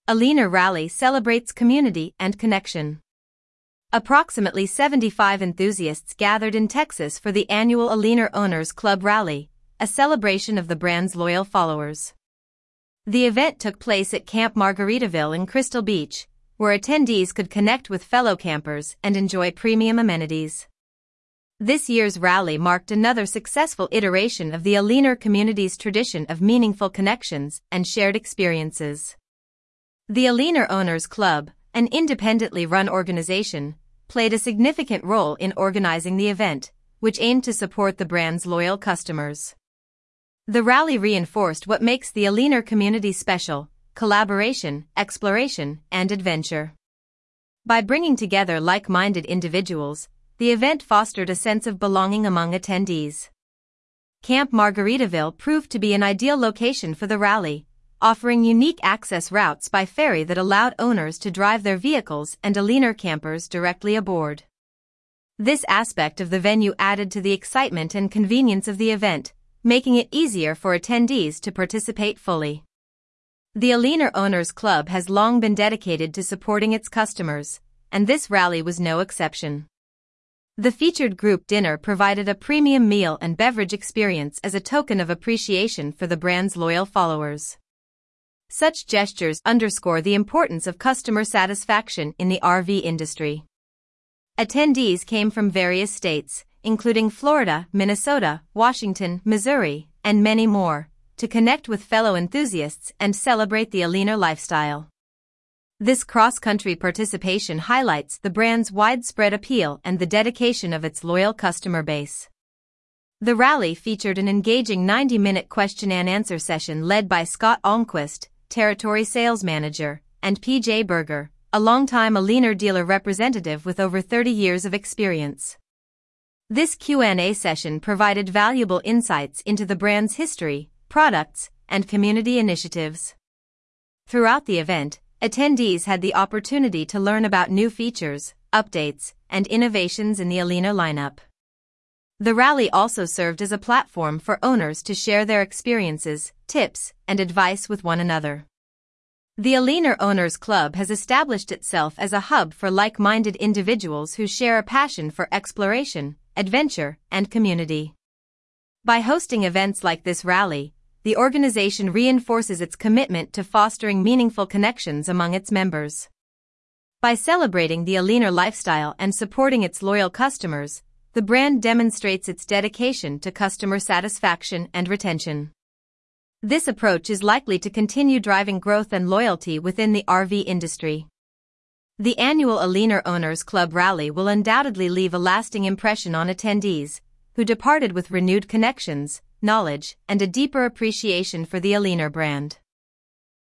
Aliner Rally celebrates community and connection. Approximately 75 enthusiasts gathered in Texas for the annual Aliner Owners Club Rally, a celebration of the brand's loyal followers. The event took place at Camp Margaritaville in Crystal Beach, where attendees could connect with fellow campers and enjoy premium amenities. This year's rally marked another successful iteration of the Aliner community's tradition of meaningful connections and shared experiences. The Aliner Owners Club, an independently run organization, played a significant role in organizing the event, which aimed to support the brand's loyal customers. The rally reinforced what makes the Aliner community special: collaboration, exploration, and adventure. By bringing together like-minded individuals, the event fostered a sense of belonging among attendees. Camp Margaritaville proved to be an ideal location for the rally, offering unique access routes by ferry that allowed owners to drive their vehicles and Aliner campers directly aboard. This aspect of the venue added to the excitement and convenience of the event, making it easier for attendees to participate fully. The Aliner Owners Club has long been dedicated to supporting its customers, and this rally was no exception. The featured group dinner provided a premium meal and beverage experience as a token of appreciation for the brand's loyal followers. Such gestures underscore the importance of customer satisfaction in the RV industry. Attendees came from various states, including Florida, Minnesota, Washington, Missouri, and many more, to connect with fellow enthusiasts and celebrate the Aliner lifestyle. This cross-country participation highlights the brand's widespread appeal and the dedication of its loyal customer base. The rally featured an engaging 90-minute question-and-answer session led by Scott Almquist, Territory Sales Manager, and P.J. Berger, a longtime Aliner dealer representative with over 30 years of experience. This Q&A session provided valuable insights into the brand's history, products, and community initiatives. Throughout the event, attendees had the opportunity to learn about new features, updates, and innovations in the Aliner lineup. The rally also served as a platform for owners to share their experiences, tips, and advice with one another. The Aliner Owners Club has established itself as a hub for like-minded individuals who share a passion for exploration, adventure, and community. By hosting events like this rally, the organization reinforces its commitment to fostering meaningful connections among its members. By celebrating the Aliner lifestyle and supporting its loyal customers, the brand demonstrates its dedication to customer satisfaction and retention. This approach is likely to continue driving growth and loyalty within the RV industry. The annual Aliner Owners Club Rally will undoubtedly leave a lasting impression on attendees, who departed with renewed connections, knowledge, and a deeper appreciation for the Aliner brand.